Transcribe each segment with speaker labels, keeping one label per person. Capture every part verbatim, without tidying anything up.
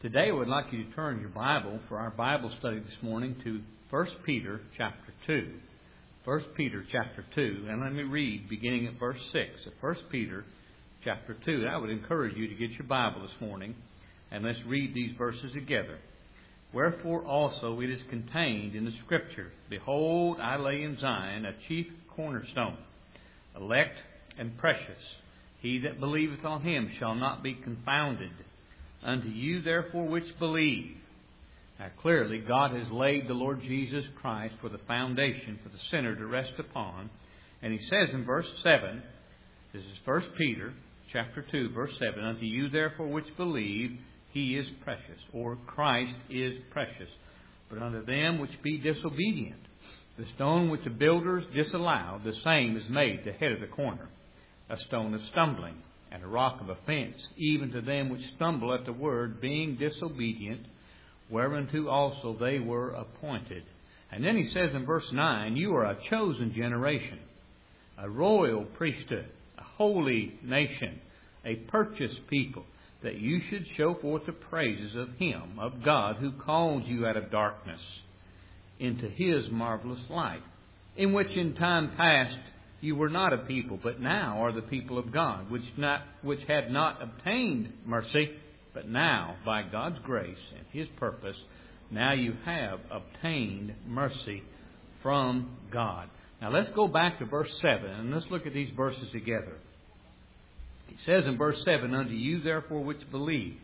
Speaker 1: Today I would like you to turn your Bible for our Bible study this morning to First Peter chapter two. First Peter chapter two, and let me read beginning at verse six of First Peter chapter two. I would encourage you to get your Bible this morning and let's read these verses together. Wherefore also it is contained in the Scripture, Behold, I lay in Zion a chief cornerstone, elect and precious. He that believeth on him shall not be confounded. Unto you therefore which believe. Now clearly God has laid the Lord Jesus Christ for the foundation for the sinner to rest upon. And he says in verse seven, this is First Peter chapter two, verse seven, Unto you therefore which believe, he is precious, or Christ is precious. But unto them which be disobedient, the stone which the builders disallowed, the same is made the head of the corner, a stone of stumbling, and a rock of offense, even to them which stumble at the word, being disobedient, whereunto also they were appointed. And then he says in verse nine, You are a chosen generation, a royal priesthood, a holy nation, a purchased people, that you should show forth the praises of Him, of God, who called you out of darkness into His marvelous light, in which in time past you were not a people, but now are the people of God, which not which had not obtained mercy, but now, by God's grace and His purpose, now you have obtained mercy from God. Now let's go back to verse seven, and let's look at these verses together. It says in verse seven, Unto you therefore which believe,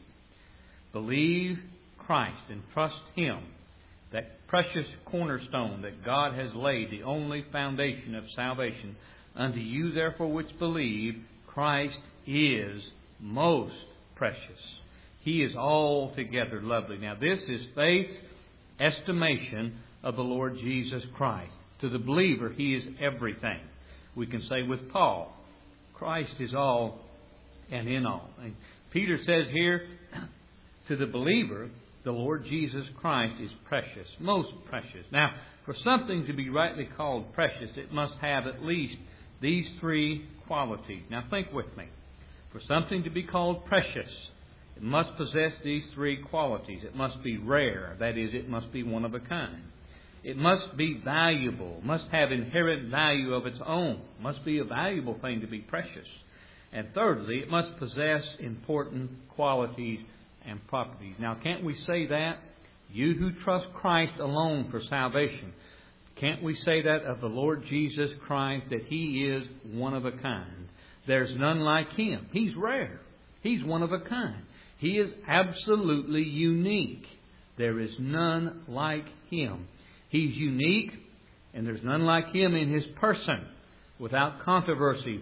Speaker 1: believe Christ and trust Him, that precious cornerstone that God has laid, the only foundation of salvation. Unto you therefore which believe, Christ is most precious. He is altogether lovely. Now this is faith's estimation of the Lord Jesus Christ. To the believer, He is everything. We can say with Paul, Christ is all and in all. And Peter says here, to the believer, the Lord Jesus Christ is precious, most precious. Now, for something to be rightly called precious, it must have at least these three qualities. Now, think with me. For something to be called precious, it must possess these three qualities. It must be rare. That is, it must be one of a kind. It must be valuable. Must have inherent value of its own. Must be a valuable thing to be precious. And thirdly, it must possess important qualities and properties. Now, can't we say that? You who trust Christ alone for salvation, can't we say that of the Lord Jesus Christ, that He is one of a kind? There's none like Him. He's rare. He's one of a kind. He is absolutely unique. There is none like Him. He's unique, and there's none like Him in His person, without controversy.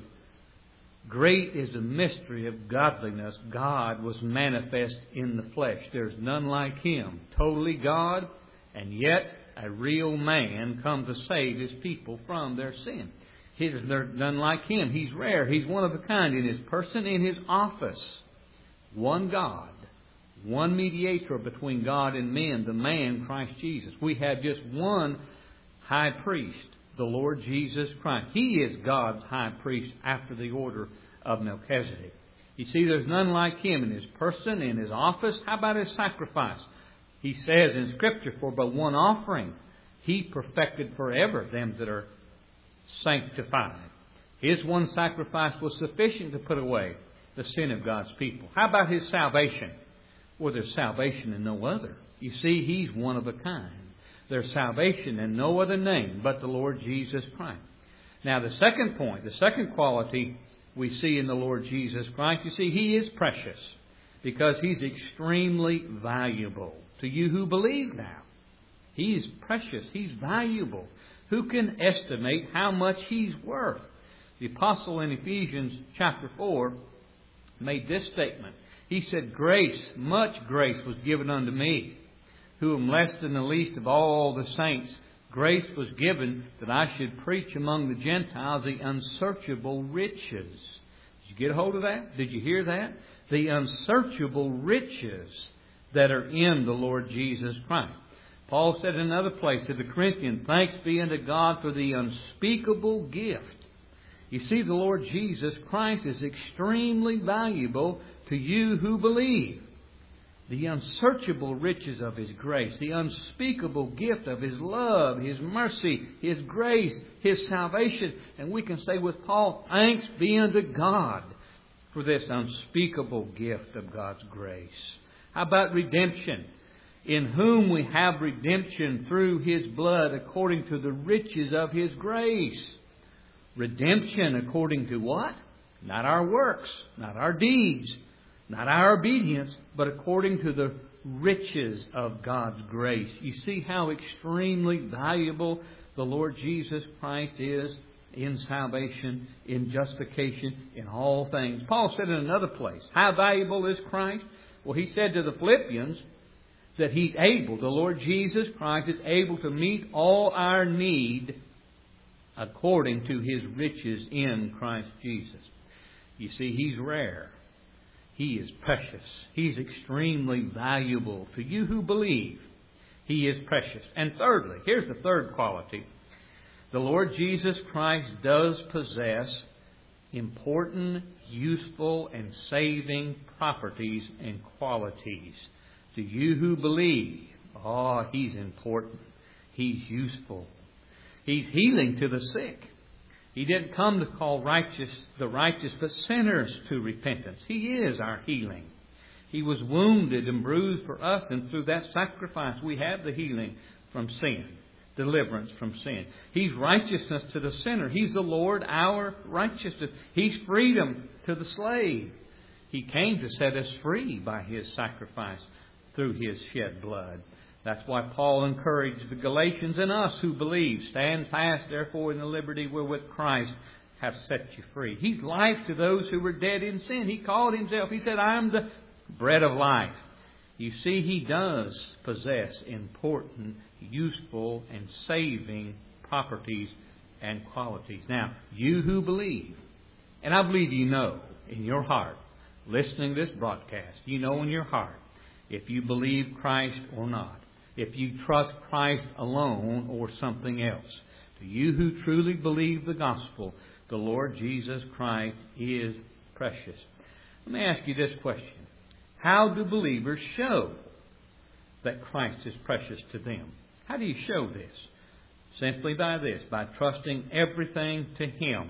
Speaker 1: Great is the mystery of godliness. God was manifest in the flesh. There's none like Him. Totally God, and yet a real man come to save His people from their sin. There's none like Him. He's rare. He's one of a kind in His person, in His office. One God. One mediator between God and men, the man Christ Jesus. We have just one high priest, the Lord Jesus Christ. He is God's high priest after the order of Melchizedek. You see, there's none like Him in His person, in His office. How about His sacrifice? He says in Scripture, For but one offering He perfected forever them that are sanctified. His one sacrifice was sufficient to put away the sin of God's people. How about His salvation? Well, there's salvation in no other. You see, He's one of a kind. There's salvation in no other name but the Lord Jesus Christ. Now, the second point, the second quality we see in the Lord Jesus Christ, you see, He is precious because He's extremely valuable. To you who believe now, He is precious. He's valuable. Who can estimate how much He's worth? The apostle in Ephesians chapter four made this statement. He said, Grace, much grace was given unto me, who am less than the least of all the saints. Grace was given that I should preach among the Gentiles the unsearchable riches. Did you get a hold of that? Did you hear that? The unsearchable riches that are in the Lord Jesus Christ. Paul said in another place to the Corinthians, Thanks be unto God for the unspeakable gift. You see, the Lord Jesus Christ is extremely valuable to you who believe. the unsearchable riches of His grace, the unspeakable gift of His love, His mercy, His grace, His salvation. And we can say with Paul, thanks be unto God for this unspeakable gift of God's grace. How about redemption? In whom we have redemption through His blood according to the riches of His grace. Redemption according to what? Not our works, not our deeds, not our obedience, but according to the riches of God's grace. You see how extremely valuable the Lord Jesus Christ is in salvation, in justification, in all things. Paul said in another place, how valuable is Christ? Well, he said to the Philippians that He's able, the Lord Jesus Christ is able to meet all our need according to His riches in Christ Jesus. You see, He's rare. He is precious. He's extremely valuable to you who believe. He is precious. And thirdly, here's the third quality. The Lord Jesus Christ does possess important, useful, and saving properties and qualities. To you who believe, oh, He's important. He's useful. He's healing to the sick. He didn't come to call righteous the righteous, but sinners to repentance. He is our healing. He was wounded and bruised for us, and through that sacrifice we have the healing from sin, deliverance from sin. He's righteousness to the sinner. He's the Lord, our righteousness. He's freedom to the slave. He came to set us free by His sacrifice through His shed blood. That's why Paul encouraged the Galatians and us who believe, stand fast therefore in the liberty wherewith Christ hath set you free. He's life to those who were dead in sin. He called Himself, He said, I am the bread of life. You see, He does possess important, useful, and saving properties and qualities. Now, you who believe, and I believe you know in your heart, listening to this broadcast, you know in your heart if you believe Christ or not. If you trust Christ alone or something else. To you who truly believe the gospel, the Lord Jesus Christ is precious. Let me ask you this question. How do believers show that Christ is precious to them? How do you show this? Simply by this, by trusting everything to Him.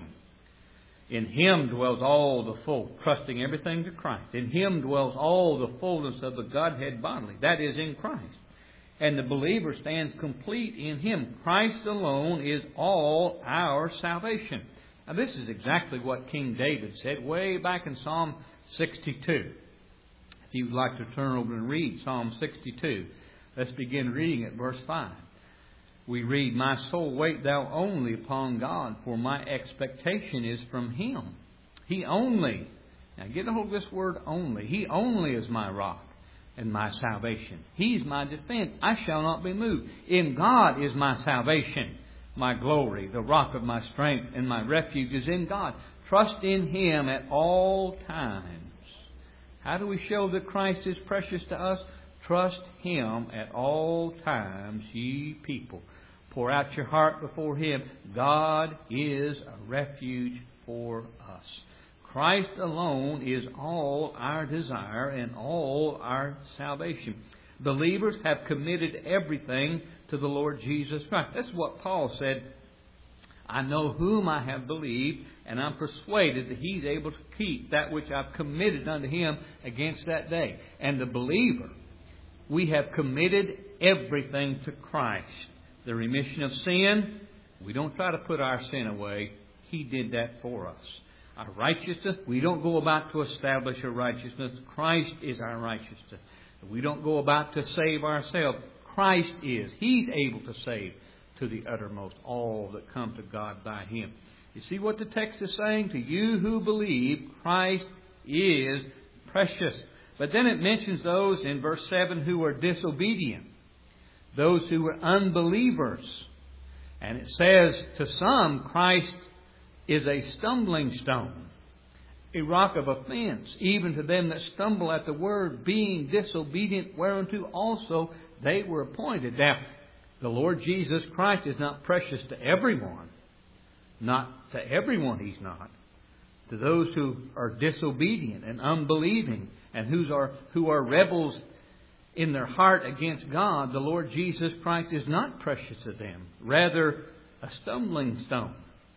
Speaker 1: In Him dwells all the full, trusting everything to Christ. In Him dwells all the fullness of the Godhead bodily. That is in Christ. And the believer stands complete in Him. Christ alone is all our salvation. Now this is exactly what King David said way back in Psalm sixty-two. If you'd like to turn over and read Psalm sixty-two, let's begin reading at verse five. We read, my soul, wait thou only upon God, for my expectation is from Him. He only, now get a hold of this word only. He only is my rock and my salvation. He's my defense. I shall not be moved. In God is my salvation, my glory, the rock of my strength, and my refuge is in God. Trust in Him at all times. How do we show that Christ is precious to us? Trust Him at all times, ye people. Pour out your heart before Him. God is a refuge for us. Christ alone is all our desire and all our salvation. Believers have committed everything to the Lord Jesus Christ. That's what Paul said. I know whom I have believed, and I'm persuaded that He's able to keep that which I've committed unto Him against that day. And the believer, we have committed everything to Christ. The remission of sin, we don't try to put our sin away. He did that for us. Our righteousness, we don't go about to establish a righteousness. Christ is our righteousness. We don't go about to save ourselves. Christ is. He's able to save to the uttermost all that come to God by Him. You see what the text is saying? To you who believe, Christ is precious. But then it mentions those in verse seven who are disobedient. Those who are unbelievers. And it says to some, Christ is a stumbling stone, a rock of offense, even to them that stumble at the word, being disobedient, whereunto also they were appointed. Now, the Lord Jesus Christ is not precious to everyone. Not to everyone He's not. To those who are disobedient and unbelieving and who are, who are rebels in their heart against God, the Lord Jesus Christ is not precious to them, rather a stumbling stone.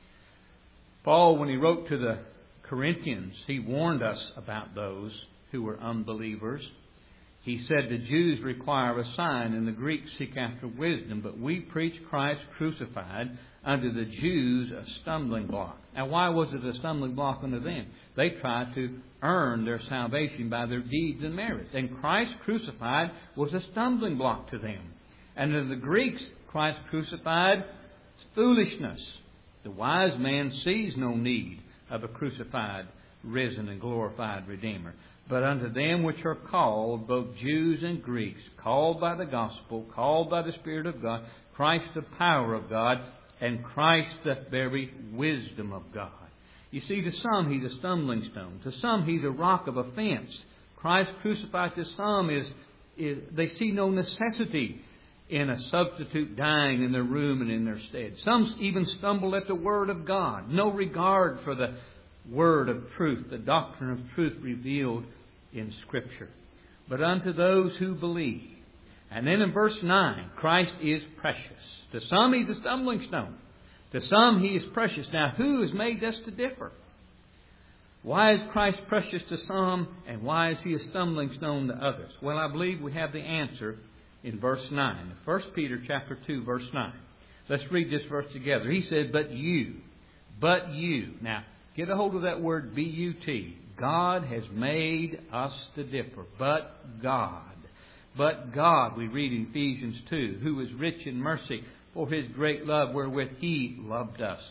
Speaker 1: Paul, when he wrote to the Corinthians, he warned us about those who were unbelievers. He said the Jews require a sign and the Greeks seek after wisdom, but we preach Christ crucified, unto the Jews a stumbling block. Now, why was it a stumbling block unto them? They tried to earn their salvation by their deeds and merits. And Christ crucified was a stumbling block to them. And to the Greeks, Christ crucified is foolishness. The wise man sees no need of a crucified, risen, and glorified Redeemer. But unto them which are called, both Jews and Greeks, called by the gospel, called by the Spirit of God, Christ the power of God, and Christ the very wisdom of God. You see, to some He's a stumbling stone. To some He's a rock of offense. Christ crucified to some is, is they see no necessity in a substitute dying in their room and in their stead. Some even stumble at the Word of God. No regard for the Word of truth, the doctrine of truth revealed in Scripture. But unto those who believe. And then in verse nine, Christ is precious. To some He's a stumbling stone. To some He is precious. Now, who has made us to differ? Why is Christ precious to some, and why is He a stumbling stone to others? Well, I believe we have the answer in verse nine. First Peter chapter two, verse nine. Let's read this verse together. He said, but you, but you. Now, get a hold of that word B U T. God has made us to differ. But God. But God, we read in Ephesians two, who is rich in mercy for His great love wherewith He loved us.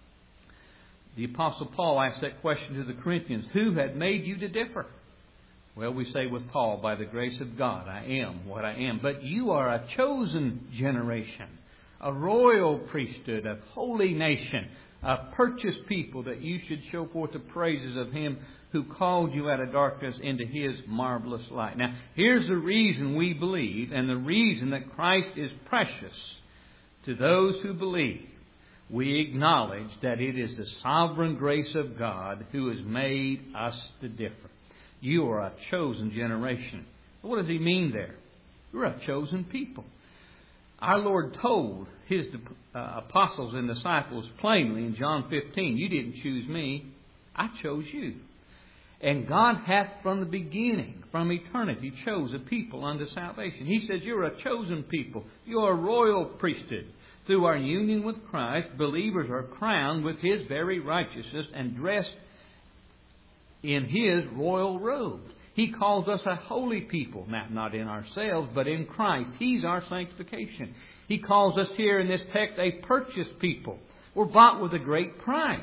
Speaker 1: The Apostle Paul asked that question to the Corinthians. Who had made you to differ? Well, we say with Paul, by the grace of God, I am what I am. But you are a chosen generation, a royal priesthood, a holy nation, a purchased people, that you should show forth the praises of Him who called you out of darkness into His marvelous light. Now, here's the reason we believe, and the reason that Christ is precious to those who believe. We acknowledge that it is the sovereign grace of God who has made us to differ. You are a chosen generation. What does He mean there? You're a chosen people. Our Lord told His uh, apostles and disciples plainly in John fifteen, you didn't choose me, I chose you. And God hath from the beginning, from eternity, chose a people unto salvation. He says you're a chosen people. You're a royal priesthood. Through our union with Christ, believers are crowned with His very righteousness and dressed in His royal robes. He calls us a holy people, not, not in ourselves, but in Christ. He's our sanctification. He calls us here in this text a purchased people. We're bought with a great price.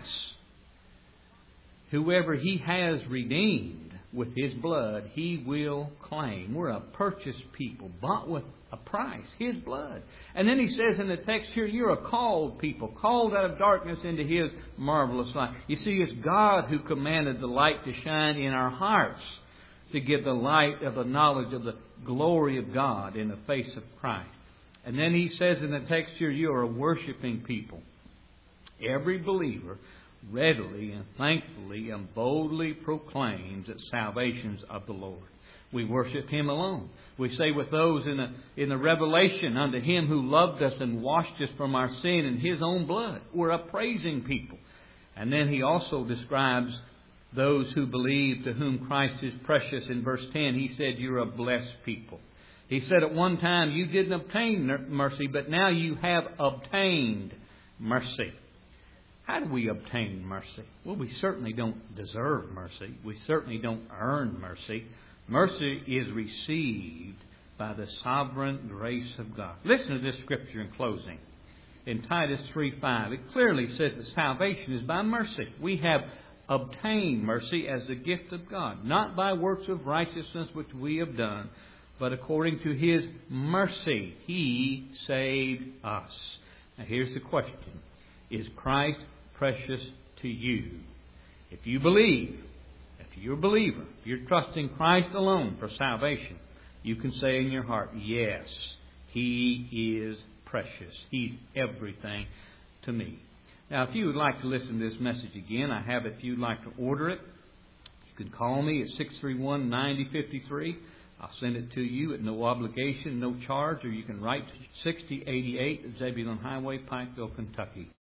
Speaker 1: Whoever He has redeemed with His blood, He will claim. We're a purchased people, bought with a price, His blood. And then He says in the text here, you're a called people, called out of darkness into His marvelous light. You see, it's God who commanded the light to shine in our hearts, to give the light of the knowledge of the glory of God in the face of Christ. And then He says in the text here, you are a worshiping people. Every believer readily and thankfully and boldly proclaims that salvation's of the Lord. We worship Him alone. We say with those in the, in the Revelation, unto Him who loved us and washed us from our sin in His own blood. We're a praising people. And then He also describes those who believe, to whom Christ is precious. In verse ten, He said, you're a blessed people. He said at one time, you didn't obtain mercy, but now you have obtained mercy. How do we obtain mercy? Well, we certainly don't deserve mercy. We certainly don't earn mercy. Mercy is received by the sovereign grace of God. Listen to this scripture in closing. In Titus three five, it clearly says that salvation is by mercy. We have obtained mercy as the gift of God, not by works of righteousness which we have done, but according to His mercy He saved us. Now here's the question. Is Christ precious to you? If you believe, if you're a believer, if you're trusting Christ alone for salvation, you can say in your heart, yes, He is precious. He's everything to me. Now, if you would like to listen to this message again, I have it if you'd like to order it. You can call me at six three one, nine zero five three. I'll send it to you at no obligation, no charge, or you can write to sixty eighty-eight Zebulon Highway, Pikeville, Kentucky.